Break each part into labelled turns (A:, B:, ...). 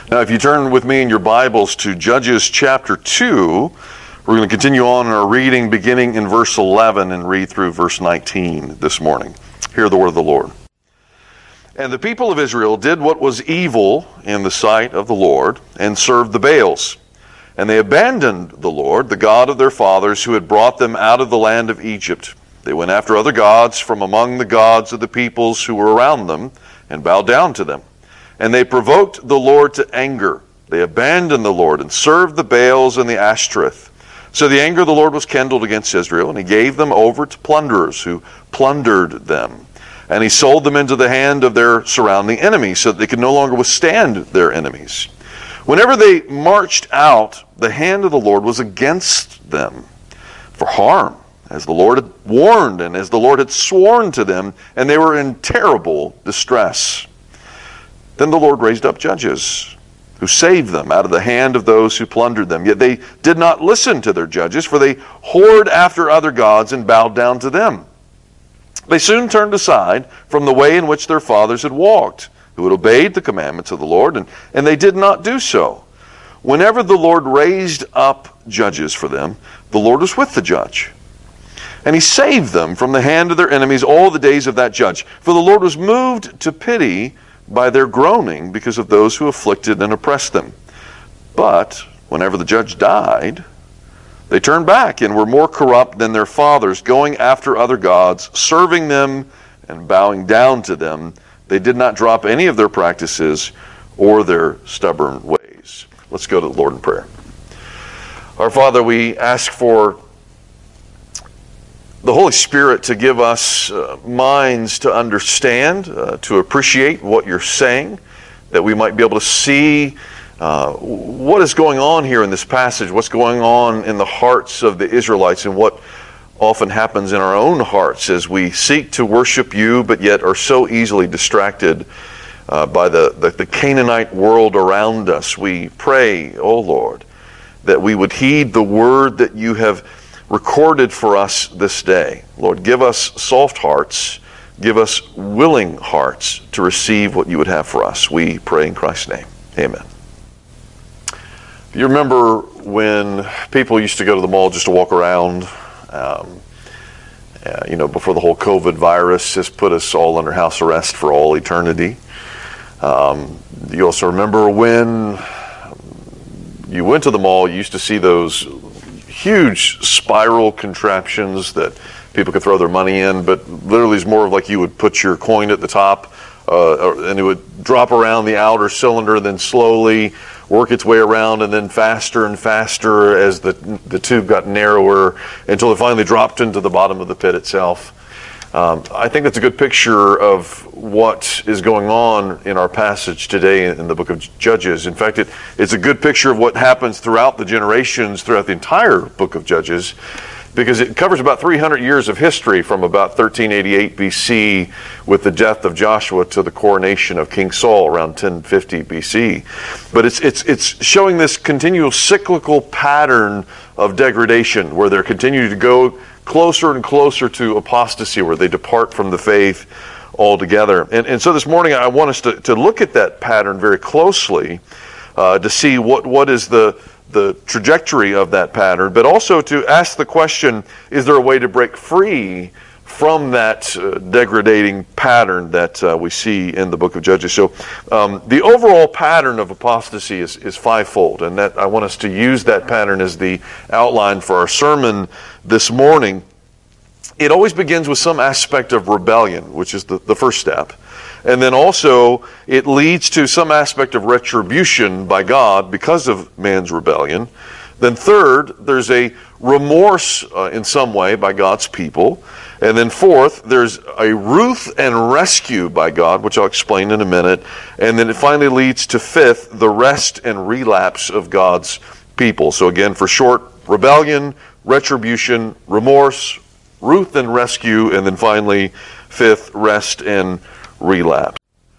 A: Now, if you turn with me in your Bibles to Judges chapter 2, we're going to continue on in our reading beginning in verse 11 and read through verse 19 this morning. Hear the word of the Lord. And the people of Israel did what was evil in the sight of the Lord and served the Baals. And they abandoned the Lord, the God of their fathers, who had brought them out of the land of Egypt. They went after other gods from among the gods of the peoples who were around them and bowed down to them. And they provoked the Lord to anger. They abandoned the Lord and served the Baals and the Ashtoreth. So the anger of the Lord was kindled against Israel, and he gave them over to plunderers who plundered them. And he sold them into the hand of their surrounding enemies so that they could no longer withstand their enemies. Whenever they marched out, the hand of the Lord was against them for harm, as the Lord had warned and as the Lord had sworn to them, and they were in terrible distress. Then the Lord raised up judges who saved them out of the hand of those who plundered them. Yet they did not listen to their judges, for they whored after other gods and bowed down to them. They soon turned aside from the way in which their fathers had walked, who had obeyed the commandments of the Lord, and they did not do so. Whenever the Lord raised up judges for them, the Lord was with the judge. And he saved them from the hand of their enemies all the days of that judge. For the Lord was moved to pity by their groaning because of those who afflicted and oppressed them. But whenever the judge died, they turned back and were more corrupt than their fathers, going after other gods, serving them and bowing down to them. They did not drop any of their practices or their stubborn ways. Let's go to the Lord in prayer. Our Father, we ask for the Holy Spirit to give us minds to understand, to appreciate what you're saying, that we might be able to see what is going on here in this passage, what's going on in the hearts of the Israelites, and what often happens in our own hearts as we seek to worship you, but yet are so easily distracted by the Canaanite world around us. We pray, O Lord, that we would heed the word that you have recorded for us this day. Lord, give us soft hearts, give us willing hearts to receive what you would have for us. We pray in Christ's name. Amen. You remember when people used to go to the mall just to walk around, before the whole COVID virus has put us all under house arrest for all eternity. You also remember when you went to the mall, you used to see those huge spiral contraptions that people could throw their money in, but literally it's more of like you would put your coin at the top and it would drop around the outer cylinder, then slowly work its way around, and then faster and faster as the tube got narrower until it finally dropped into the bottom of the pit itself. I think that's a good picture of what is going on in our passage today in the book of Judges. In fact, it's a good picture of what happens throughout the generations, throughout the entire book of Judges, because it covers about 300 years of history from about 1388 BC with the death of Joshua to the coronation of King Saul around 1050 BC. But it's showing this continual cyclical pattern of degradation where they're continuing to go closer and closer to apostasy, where they depart from the faith altogether. And so this morning I want us to look at that pattern very closely to see what is the trajectory of that pattern, but also to ask the question, is there a way to break free from that degrading pattern that we see in the book of Judges? So the overall pattern of apostasy is fivefold, and that I want us to use that pattern as the outline for our sermon this morning. It always begins with some aspect of rebellion, which is the first step. And then also it leads to some aspect of retribution by God because of man's rebellion. Then third, there's a remorse in some way by God's people. And then fourth, there's a ruth and rescue by God, which I'll explain in a minute. And then it finally leads to fifth, the rest and relapse of God's people. So again, for short, rebellion, retribution, remorse, ruth and rescue, and then finally fifth, rest and relapse.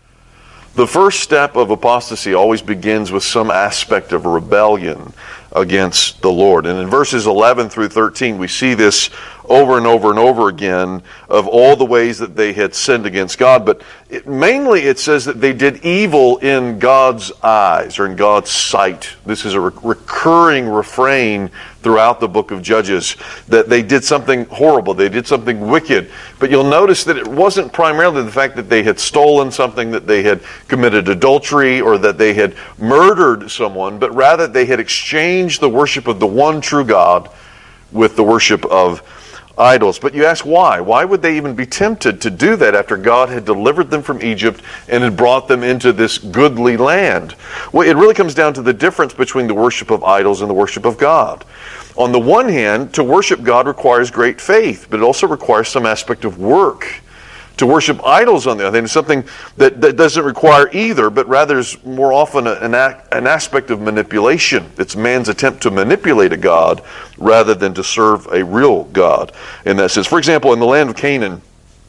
A: The first step of apostasy always begins with some aspect of rebellion against the Lord. And in verses 11 through 13, we see this over and over and over again of all the ways that they had sinned against God. But mainly it says that they did evil in God's eyes or in God's sight. This is a recurring refrain throughout the book of Judges, that they did something horrible, they did something wicked. But you'll notice that it wasn't primarily the fact that they had stolen something, that they had committed adultery, or that they had murdered someone, but rather they had exchanged the worship of the one true God with the worship of idols. But you ask why? Why would they even be tempted to do that after God had delivered them from Egypt and had brought them into this goodly land? Well, it really comes down to the difference between the worship of idols and the worship of God. On the one hand, to worship God requires great faith, but it also requires some aspect of work. To worship idols, on the other hand, is something that doesn't require either, but rather is more often an aspect of manipulation. It's man's attempt to manipulate a God rather than to serve a real God in that sense. For example, in the land of Canaan,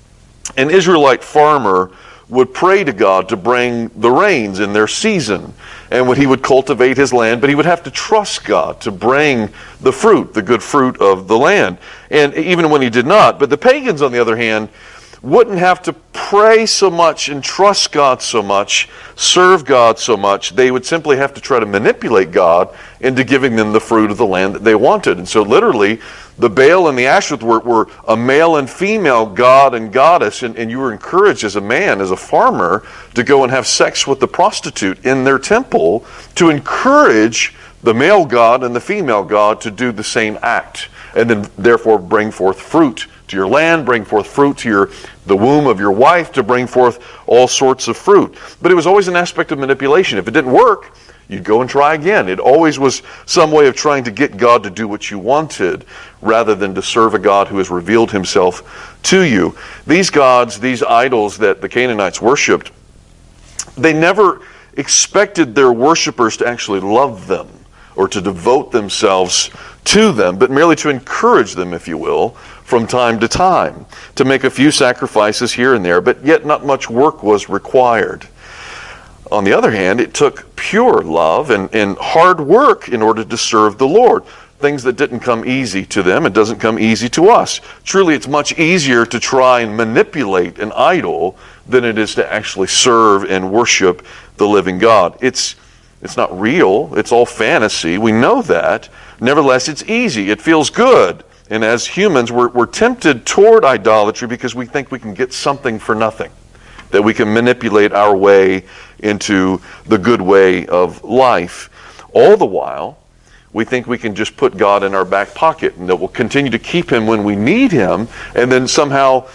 A: an Israelite farmer would pray to God to bring the rains in their season. And when he would cultivate his land, but he would have to trust God to bring the fruit, the good fruit of the land. And even when he did not. But the pagans, on the other hand, wouldn't have to pray so much and trust God so much, serve God so much. They would simply have to try to manipulate God into giving them the fruit of the land that they wanted. And so literally, the Baal and the Ashtoreth were a male and female god and goddess, and you were encouraged as a man, as a farmer, to go and have sex with the prostitute in their temple to encourage the male god and the female god to do the same act, and then therefore bring forth fruit to your land, bring forth fruit to the womb of your wife, to bring forth all sorts of fruit. But it was always an aspect of manipulation. If it didn't work, you'd go and try again. It always was some way of trying to get God to do what you wanted, rather than to serve a God who has revealed himself to you. These gods, these idols that the Canaanites worshipped, they never expected their worshipers to actually love them or to devote themselves to them, but merely to encourage them, if you will, from time to time, to make a few sacrifices here and there, but yet not much work was required. On the other hand, it took pure love and hard work in order to serve the Lord. Things that didn't come easy to them, it doesn't come easy to us. Truly, it's much easier to try and manipulate an idol than it is to actually serve and worship the living God. It's not real. It's all fantasy. We know that. Nevertheless, it's easy. It feels good. And as humans, we're tempted toward idolatry because we think we can get something for nothing, that we can manipulate our way into the good way of life. All the while, we think we can just put God in our back pocket and that we'll continue to keep him when we need him, and then somehow,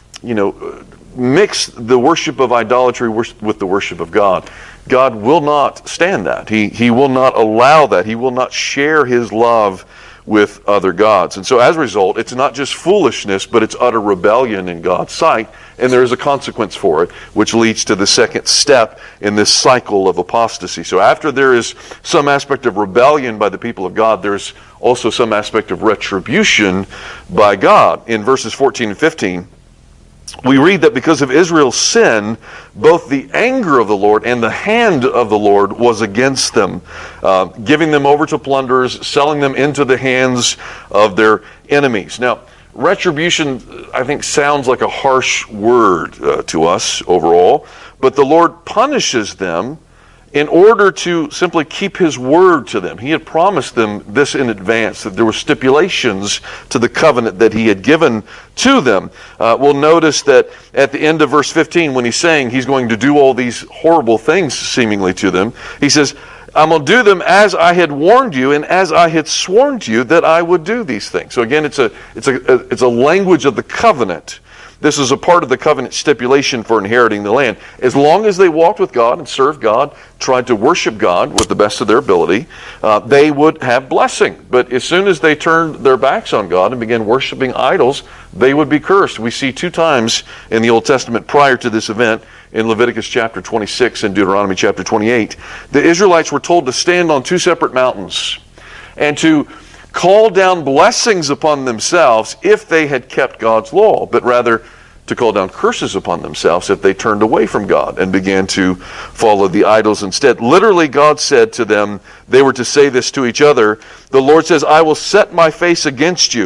A: mix the worship of idolatry with the worship of God. God will not stand that. He will not allow that. He will not share his love with other gods. And so as a result, it's not just foolishness, but it's utter rebellion in God's sight, and there is a consequence for it, which leads to the second step in this cycle of apostasy. So after there is some aspect of rebellion by the people of God, there's also some aspect of retribution by God. In verses 14 and 15, we read that because of Israel's sin, both the anger of the Lord and the hand of the Lord was against them, giving them over to plunderers, selling them into the hands of their enemies. Now, retribution, I think, sounds like a harsh word to us overall, but the Lord punishes them in order to simply keep his word to them. He had promised them this in advance, that there were stipulations to the covenant that he had given to them. We'll notice that at the end of verse 15, when he's saying he's going to do all these horrible things seemingly to them, he says, I'm going to do them as I had warned you and as I had sworn to you that I would do these things. So again, it's a language of the covenant. This is a part of the covenant stipulation for inheriting the land. As long as they walked with God and served God, tried to worship God with the best of their ability, they would have blessing. But as soon as they turned their backs on God and began worshiping idols, they would be cursed. We see 2 times in the Old Testament prior to this event, in Leviticus chapter 26 and Deuteronomy chapter 28, the Israelites were told to stand on 2 separate mountains and to call down blessings upon themselves if they had kept God's law, but rather to call down curses upon themselves if they turned away from God and began to follow the idols instead. Literally, God said to them, they were to say this to each other, the Lord says, I will set my face against you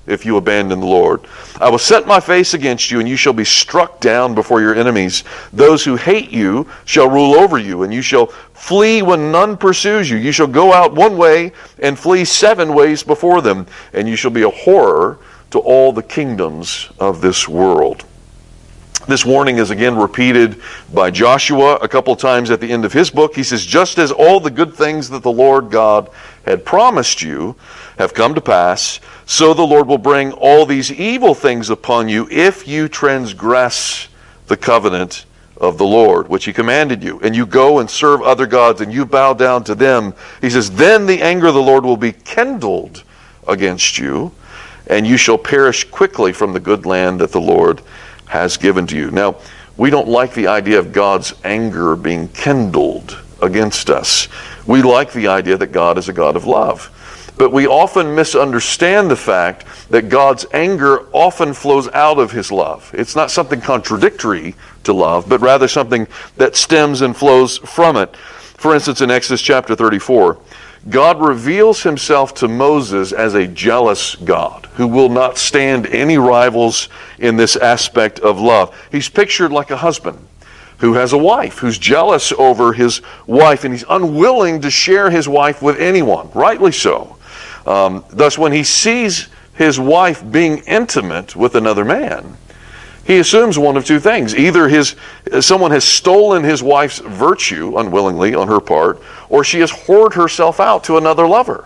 A: if you abandon the Lord. I will set my face against you, and you shall be struck down before your enemies. Those who hate you shall rule over you, and you shall flee when none pursues you. You shall go out one way and flee 7 ways before them, and you shall be a horror to all the kingdoms of this world. This warning is again repeated by Joshua a couple times at the end of his book. He says, just as all the good things that the Lord God had promised you have come to pass, so the Lord will bring all these evil things upon you if you transgress the covenant of the Lord, which he commanded you, and you go and serve other gods, and you bow down to them. He says, then the anger of the Lord will be kindled against you, and you shall perish quickly from the good land that the Lord has given to you. Now, we don't like the idea of God's anger being kindled against us. We like the idea that God is a God of love. But we often misunderstand the fact that God's anger often flows out of his love. It's not something contradictory to love, but rather something that stems and flows from it. For instance, in Exodus chapter 34, God reveals himself to Moses as a jealous God who will not stand any rivals in this aspect of love. He's pictured like a husband who has a wife, who's jealous over his wife, and he's unwilling to share his wife with anyone, rightly so. Thus, when he sees his wife being intimate with another man, he assumes one of two things. Either someone has stolen his wife's virtue unwillingly on her part, or she has whored herself out to another lover.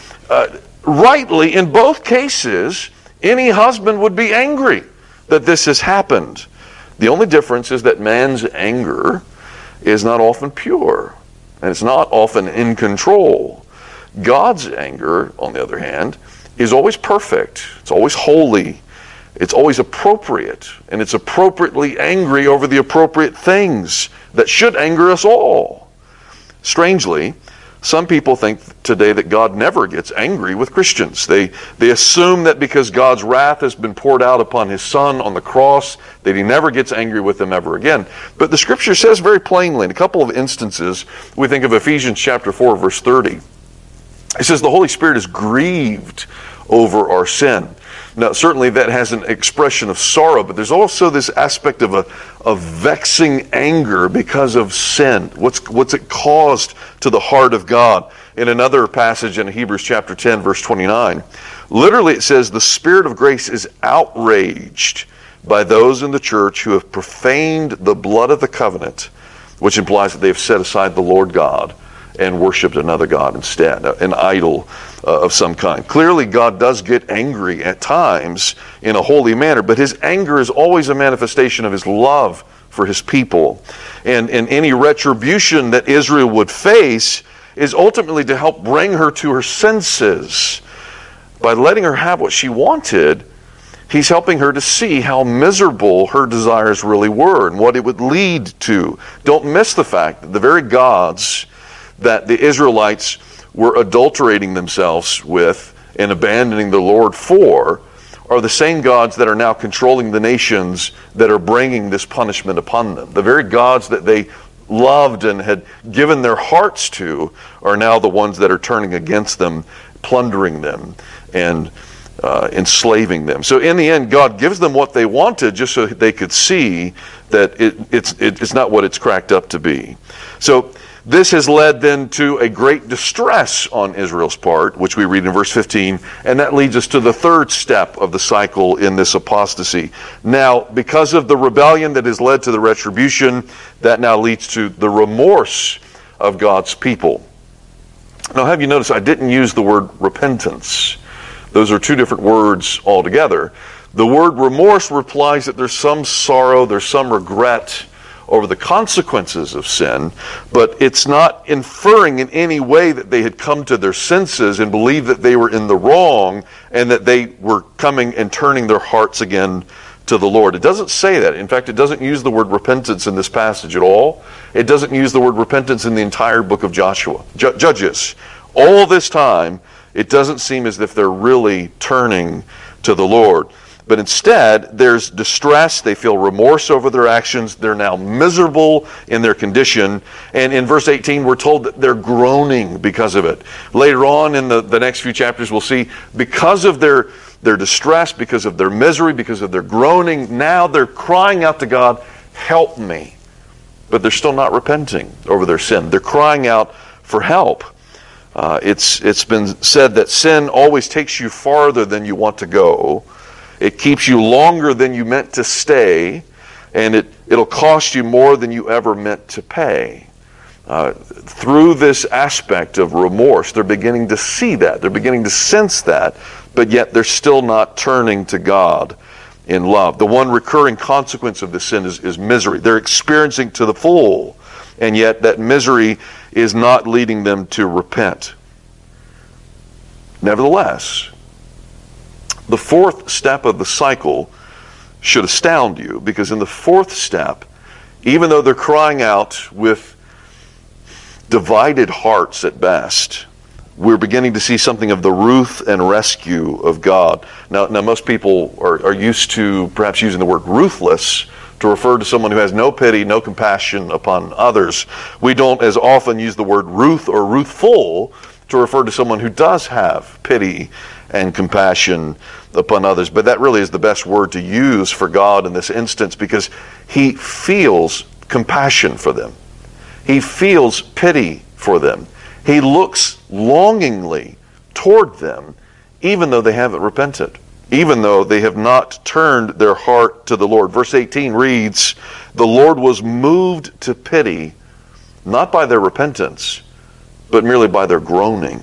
A: Rightly, in both cases, any husband would be angry that this has happened. The only difference is that man's anger is not often pure, and it's not often in control. God's anger, on the other hand, is always perfect. It's always holy. It's always appropriate, and it's appropriately angry over the appropriate things that should anger us all. Strangely, some people think today that God never gets angry with Christians. They assume that because God's wrath has been poured out upon his Son on the cross, that he never gets angry with them ever again. But the Scripture says very plainly, in a couple of instances, we think of Ephesians chapter 4, verse 30. It says the Holy Spirit is grieved over our sin. Now, certainly that has an expression of sorrow, but there's also this aspect of vexing anger because of sin. What's it caused to the heart of God? In another passage in Hebrews chapter 10, verse 29, literally it says, the Spirit of grace is outraged by those in the church who have profaned the blood of the covenant, which implies that they have set aside the Lord God and worshipped another god instead, an idol of some kind. Clearly, God does get angry at times in a holy manner, but his anger is always a manifestation of his love for his people. And any retribution that Israel would face is ultimately to help bring her to her senses. By letting her have what she wanted, he's helping her to see how miserable her desires really were and what it would lead to. Don't miss the fact that the very gods that the Israelites were adulterating themselves with and abandoning the Lord for are the same gods that are now controlling the nations that are bringing this punishment upon them. The very gods that they loved and had given their hearts to are now the ones that are turning against them, plundering them, and enslaving them. So in the end, God gives them what they wanted just so they could see that it's not what it's cracked up to be. So this has led then to a great distress on Israel's part, which we read in verse 15, and that leads us to the third step of the cycle in this apostasy. Now, because of the rebellion that has led to the retribution, that now leads to the remorse of God's people. Now, have you noticed I didn't use the word repentance? Those are two different words altogether. The word remorse implies that there's some sorrow, there's some regret over the consequences of sin, but it's not inferring in any way that they had come to their senses and believed that they were in the wrong and that they were coming and turning their hearts again to the Lord. It doesn't say that. In fact, it doesn't use the word repentance in this passage at all. It doesn't use the word repentance in the entire book of Judges. All this time, it doesn't seem as if they're really turning to the Lord. But instead, there's distress. They feel remorse over their actions. They're now miserable in their condition. And in verse 18, we're told that they're groaning because of it. Later on in the next few chapters, we'll see because of their their distress, because of their misery, because of their groaning. Now they're crying out to God, help me. But they're still not repenting over their sin. They're crying out for help. It's been said that sin always takes you farther than you want to go. It keeps you longer than you meant to stay, and it'll cost you more than you ever meant to pay. Through this aspect of remorse, they're beginning to see that. They're beginning to sense that, but yet they're still not turning to God in love. The one recurring consequence of this sin is misery. They're experiencing to the full, and yet that misery is not leading them to repent. Nevertheless, the fourth step of the cycle should astound you, because in the fourth step, even though they're crying out with divided hearts at best, we're beginning to see something of the ruth and rescue of God. Now most people are used to perhaps using the word ruthless to refer to someone who has no pity, no compassion upon others. We don't as often use the word ruth or ruthful to refer to someone who does have pity and compassion upon others. But that really is the best word to use for God in this instance, because he feels compassion for them. He feels pity for them. He looks longingly toward them, even though they haven't repented, even though they have not turned their heart to the Lord. Verse 18 reads, "The Lord was moved to pity, not by their repentance, but merely by their groaning."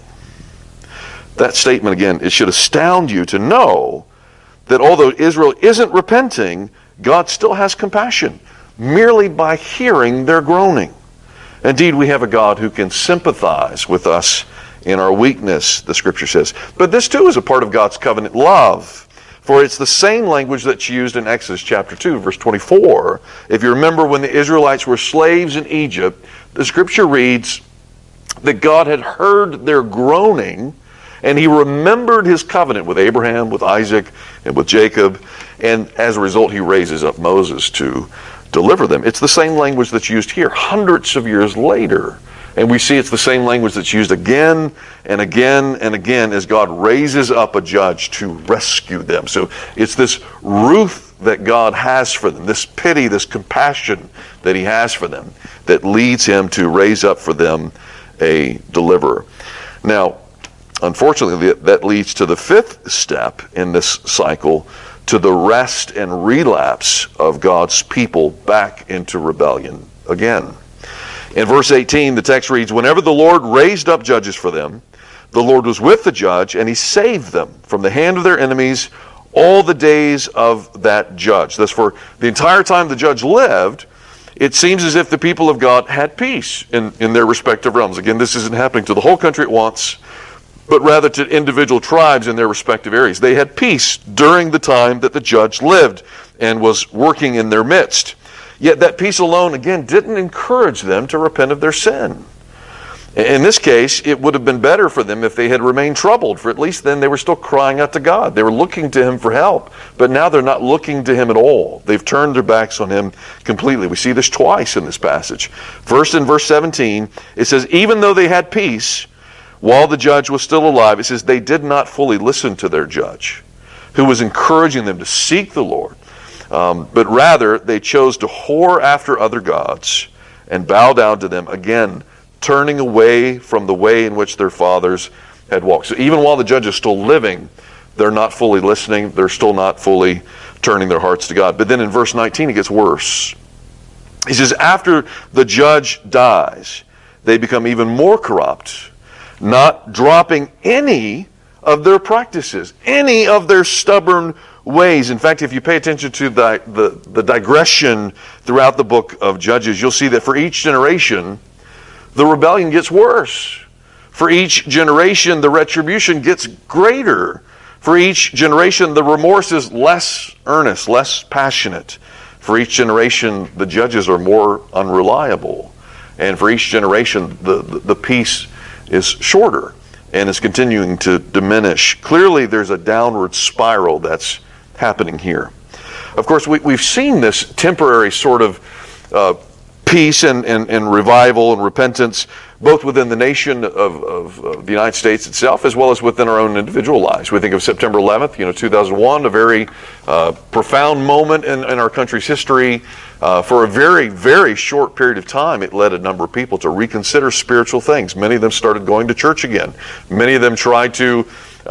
A: That statement, again, it should astound you to know that although Israel isn't repenting, God still has compassion, merely by hearing their groaning. Indeed, we have a God who can sympathize with us in our weakness, the Scripture says. But this too is a part of God's covenant love. For it's the same language that's used in Exodus chapter 2, verse 24. If you remember when the Israelites were slaves in Egypt, the Scripture reads that God had heard their groaning, and he remembered his covenant with Abraham, with Isaac, and with Jacob. And as a result, he raises up Moses to deliver them. It's the same language that's used here hundreds of years later. And we see it's the same language that's used again and again and again as God raises up a judge to rescue them. So it's this ruth that God has for them, this pity, this compassion that he has for them, that leads him to raise up for them a deliverer. Now, unfortunately, that leads to the fifth step in this cycle, to the rest and relapse of God's people back into rebellion again. In verse 18, the text reads, "Whenever the Lord raised up judges for them, the Lord was with the judge, and he saved them from the hand of their enemies all the days of that judge." Thus, for the entire time the judge lived, it seems as if the people of God had peace in their respective realms. Again, this isn't happening to the whole country at once, but rather to individual tribes in their respective areas. They had peace during the time that the judge lived and was working in their midst. Yet that peace alone, again, didn't encourage them to repent of their sin. In this case, it would have been better for them if they had remained troubled, for at least then they were still crying out to God. They were looking to him for help, but now they're not looking to him at all. They've turned their backs on him completely. We see this twice in this passage. First, in verse 17, it says, even though they had peace, while the judge was still alive, it says they did not fully listen to their judge, who was encouraging them to seek the Lord. But rather, they chose to whore after other gods and bow down to them, again, turning away from the way in which their fathers had walked. So even while the judge is still living, they're not fully listening. They're still not fully turning their hearts to God. But then in verse 19, it gets worse. He says, after the judge dies, they become even more corrupt, not dropping any of their practices, any of their stubborn ways. In fact, if you pay attention to the digression throughout the book of Judges, you'll see that for each generation, the rebellion gets worse. For each generation, the retribution gets greater. For each generation, the remorse is less earnest, less passionate. For each generation, the judges are more unreliable. And for each generation, the peace is shorter and is continuing to diminish. Clearly, there's a downward spiral that's happening here. Of course, we've seen this temporary sort of peace and revival and repentance, both within the nation of the United States itself, as well as within our own individual lives. We think of September 11th, 2001, a very profound moment in our country's history. For a very, very short period of time, it led a number of people to reconsider spiritual things. Many of them started going to church again. Many of them tried to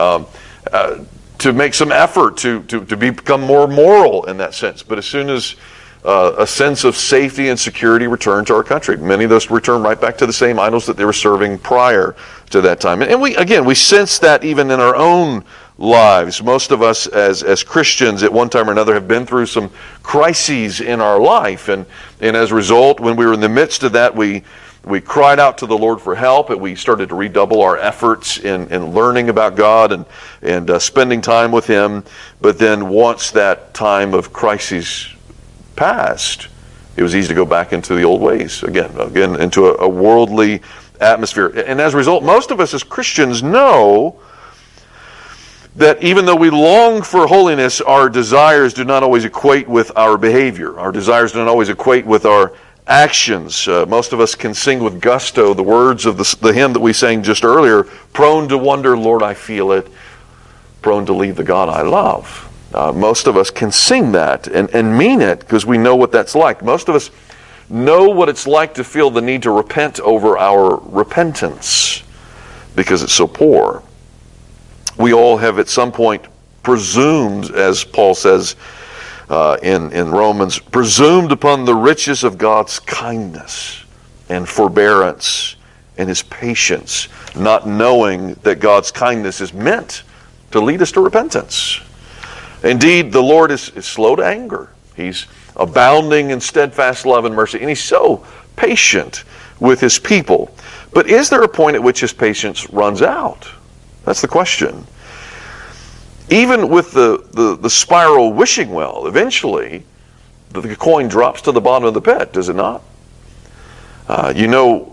A: make some effort to become more moral in that sense. But as soon as a sense of safety and security returned to our country, many of those returned right back to the same idols that they were serving prior to that time. And we sense that even in our own lives. Most of us as Christians at one time or another have been through some crises in our life. And as a result, when we were in the midst of that, we cried out to the Lord for help, and we started to redouble our efforts in learning about God and spending time with Him. But then once that time of crisis passed, it was easy to go back into the old ways again into a worldly atmosphere. And as a result, most of us as Christians know that even though we long for holiness, our desires do not always equate with our behavior. Our desires do not always equate with our actions. Most of us can sing with gusto the words of the hymn that we sang just earlier, prone to wonder, Lord, I feel it, prone to leave the God I love. Most of us can sing that and mean it because we know what that's like. Most of us know what it's like to feel the need to repent over our repentance because it's so poor. We all have at some point presumed, as Paul says in Romans, presumed upon the riches of God's kindness and forbearance and His patience, not knowing that God's kindness is meant to lead us to repentance. Indeed, the Lord is slow to anger. He's abounding in steadfast love and mercy, and He's so patient with His people. But is there a point at which His patience runs out? That's the question. Even with the spiral wishing well, eventually the coin drops to the bottom of the pit, does it not? The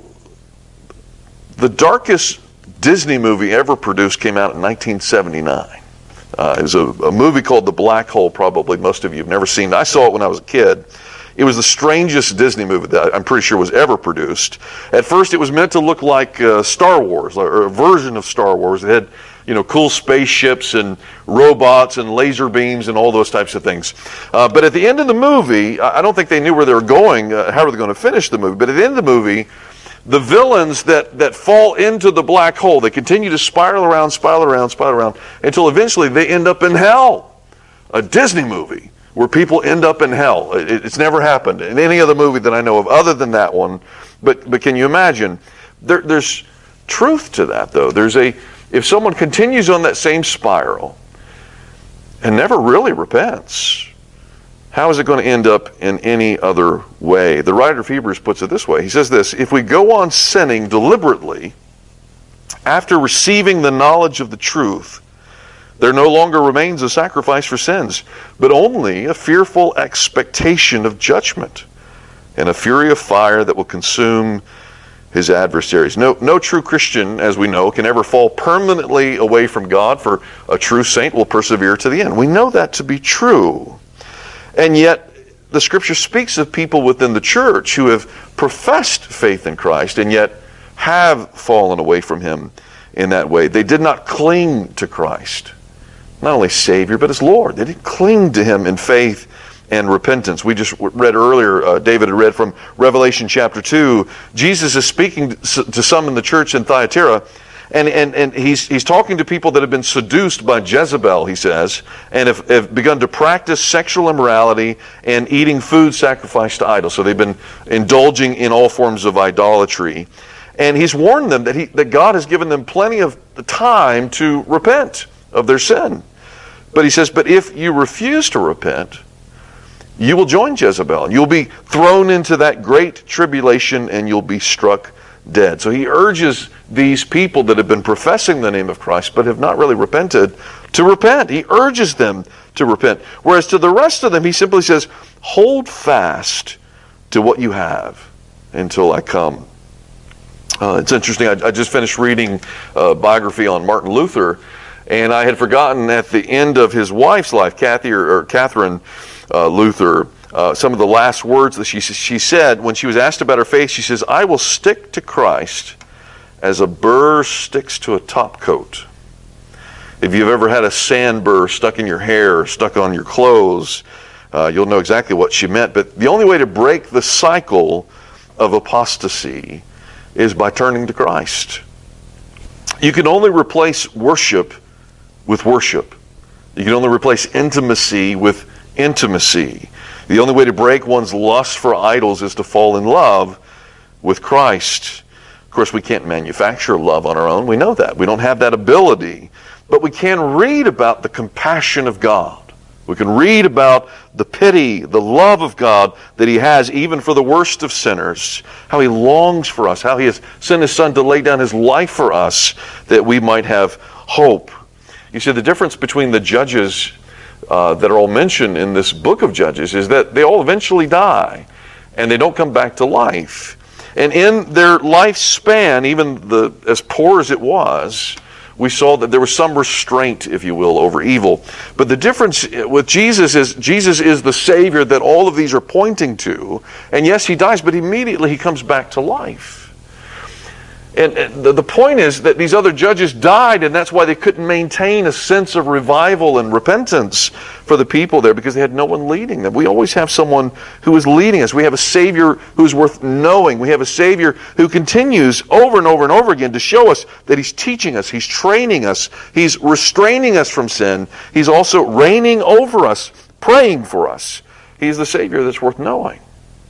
A: darkest Disney movie ever produced came out in 1979. It was a movie called The Black Hole, probably most of you have never seen. I saw it when I was a kid. It was the strangest Disney movie that I'm pretty sure was ever produced. At first, it was meant to look like Star Wars, or a version of Star Wars. It had, cool spaceships and robots and laser beams and all those types of things. But at the end of the movie, I don't think they knew where they were going, how were they going to finish the movie. But at the end of the movie, the villains that fall into the black hole, they continue to spiral around, until eventually they end up in hell. A Disney movie where people end up in hell. It's never happened in any other movie that I know of other than that one. But can you imagine? There's truth to that, though. If someone continues on that same spiral and never really repents, how is it going to end up in any other way? The writer of Hebrews puts it this way. He says this: if we go on sinning deliberately after receiving the knowledge of the truth, there no longer remains a sacrifice for sins, but only a fearful expectation of judgment and a fury of fire that will consume his adversaries. No true Christian, as we know, can ever fall permanently away from God, for a true saint will persevere to the end. We know that to be true. And yet, the Scripture speaks of people within the church who have professed faith in Christ and yet have fallen away from Him in that way. They did not cling to Christ, not only Savior, but as Lord. They didn't cling to Him in faith and repentance. We just read earlier, David had read from Revelation chapter 2. Jesus is speaking to some in the church in Thyatira, and he's talking to people that have been seduced by Jezebel, he says, and have begun to practice sexual immorality and eating food sacrificed to idols. So they've been indulging in all forms of idolatry. And he's warned them that God has given them plenty of time to repent of their sin. But he says, but if you refuse to repent, you will join Jezebel, and you'll be thrown into that great tribulation, and you'll be struck dead. So he urges these people that have been professing the name of Christ but have not really repented to repent. He urges them to repent. Whereas to the rest of them, he simply says, hold fast to what you have until I come. It's interesting. I just finished reading a biography on Martin Luther, and I had forgotten at the end of his wife's life, Catherine Luther, some of the last words that she said when she was asked about her faith. She says, "I will stick to Christ as a burr sticks to a top coat." If you've ever had a sand burr stuck in your hair, stuck on your clothes, you'll know exactly what she meant. But the only way to break the cycle of apostasy is by turning to Christ. You can only replace worship with worship. You can only replace intimacy with intimacy. The only way to break one's lust for idols is to fall in love with Christ. Of course, we can't manufacture love on our own. We know that. We don't have that ability. But we can read about the compassion of God. We can read about the pity, the love of God that He has even for the worst of sinners, how He longs for us, how He has sent His Son to lay down His life for us that we might have hope. You see, the difference between the judges that are all mentioned in this book of Judges is that they all eventually die and they don't come back to life. And in their lifespan, even as poor as it was, we saw that there was some restraint, if you will, over evil. But the difference with Jesus is the Savior that all of these are pointing to. And yes, He dies, but immediately He comes back to life. And the point is that these other judges died, and that's why they couldn't maintain a sense of revival and repentance for the people there, because they had no one leading them. We always have someone who is leading us. We have a Savior who's worth knowing. We have a Savior who continues over and over and over again to show us that He's teaching us, He's training us, He's restraining us from sin. He's also reigning over us, praying for us. He's the Savior that's worth knowing.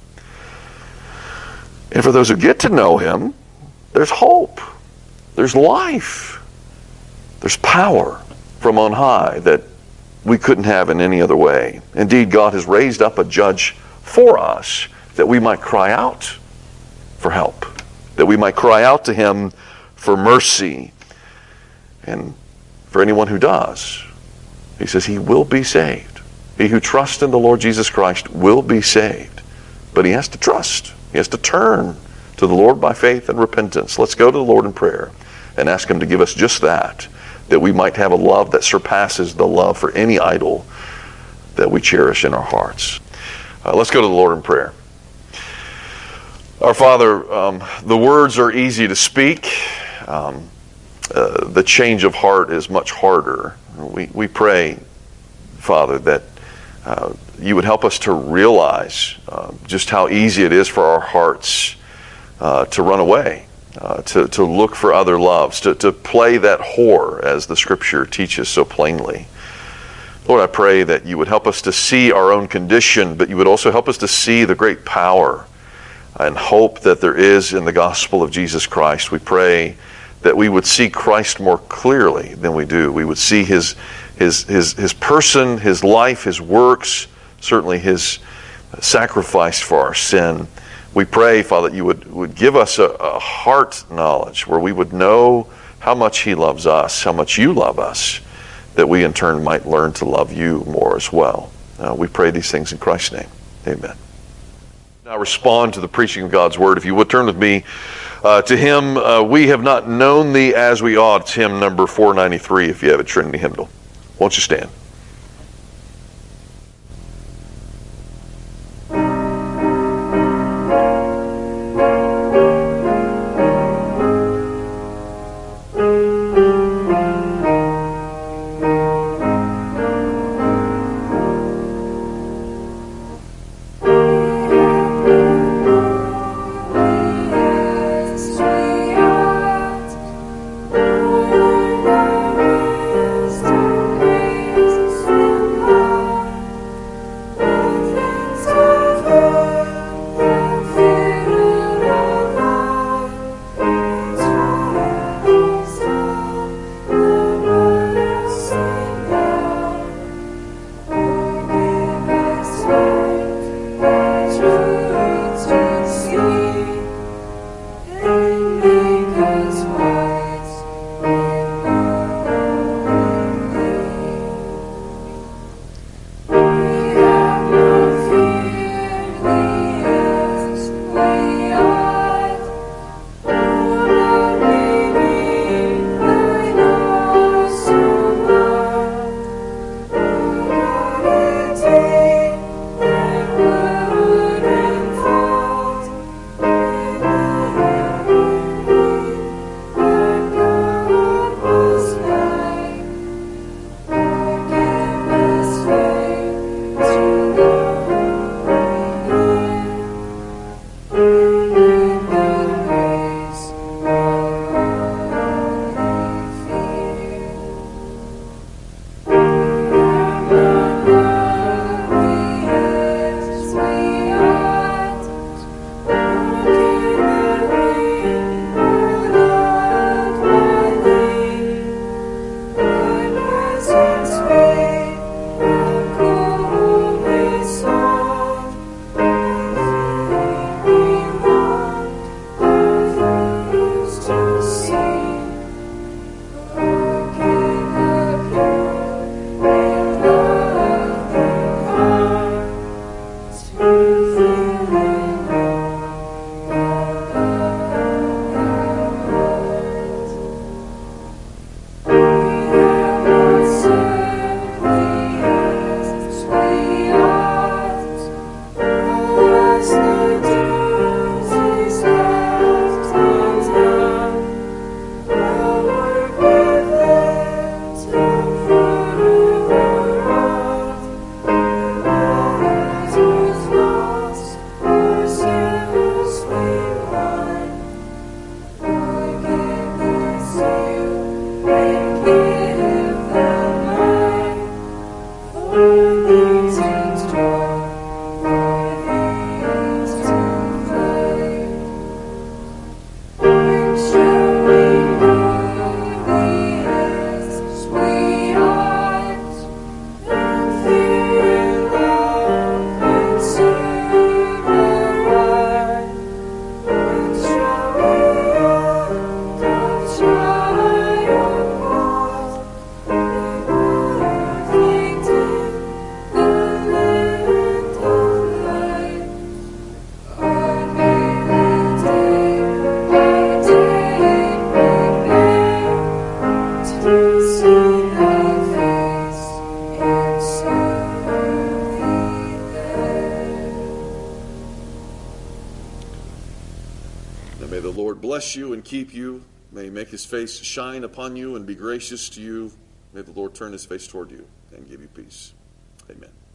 A: And for those who get to know Him, there's hope, there's life, there's power from on high that we couldn't have in any other way. Indeed, God has raised up a judge for us that we might cry out for help, that we might cry out to Him for mercy. And for anyone who does, He says He will be saved. He who trusts in the Lord Jesus Christ will be saved. But he has to trust. He has to turn to the Lord by faith and repentance. Let's go to the Lord in prayer and ask Him to give us just that we might have a love that surpasses the love for any idol that we cherish in our hearts. Let's go to the Lord in prayer. Our Father, the words are easy to speak. The change of heart is much harder. We pray, Father, that You would help us to realize just how easy it is for our hearts to run away, to look for other loves, to play that whore, as the Scripture teaches so plainly. Lord, I pray that You would help us to see our own condition, but You would also help us to see the great power and hope that there is in the gospel of Jesus Christ. We pray that we would see Christ more clearly than we do. We would see His person, His life, His works, certainly His sacrifice for our sin. We pray, Father, that You would give us a heart knowledge where we would know how much He loves us, how much You love us, that we in turn might learn to love You more as well. We pray these things in Christ's name. Amen. Now respond to the preaching of God's Word. If you would turn with me to hymn, We Have Not Known Thee As We Ought. It's hymn number 493 if you have a Trinity hymnal. Won't you stand?
B: Praise
A: May the Lord bless you and keep you. May he make his face shine upon you and be gracious to you. May the Lord turn his face toward you and give you peace. Amen.